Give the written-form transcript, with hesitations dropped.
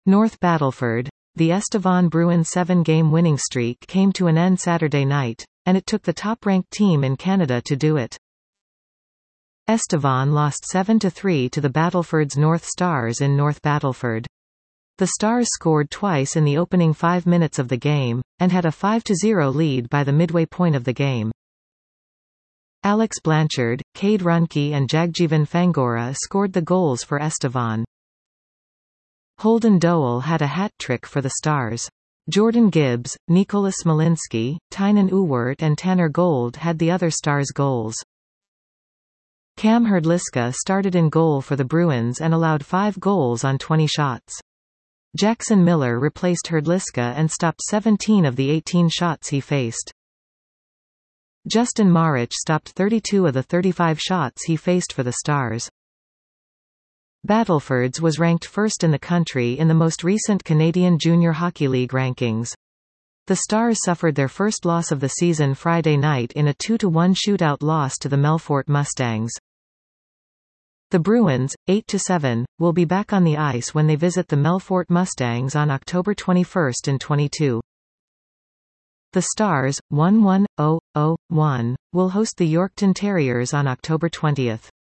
North Battleford. The Estevan Bruins 7-game winning streak came to an end Saturday night, and it took the top-ranked team in Canada to do it. Estevan lost 7-3 to the Battleford's North Stars in North Battleford. The Stars scored twice in the opening 5 minutes of the game, and had a 5-0 lead by the midway point of the game. Alex Blanchard, Cade Runke and Jagjeevan Fangora scored the goals for Estevan. Holden Dowell had a hat-trick for the Stars. Jordan Gibbs, Nicolas Smolinski, Tynan Ewart and Tanner Gold had the other Stars goals. Cam Hrdlicka started in goal for the Bruins and allowed 5 goals on 20 shots. Jackson Miller replaced Hrdlicka and stopped 17 of the 18 shots he faced. Justin Marich stopped 32 of the 35 shots he faced for the Stars. Battleford's was ranked first in the country in the most recent Canadian Junior Hockey League rankings. The Stars suffered their first loss of the season Friday night in a 2-1 shootout loss to the Melfort Mustangs. The Bruins, 8-7, will be back on the ice when they visit the Melfort Mustangs on October 21 and 22. The Stars, 1-1-0-0-1, will host the Yorkton Terriers on October 20.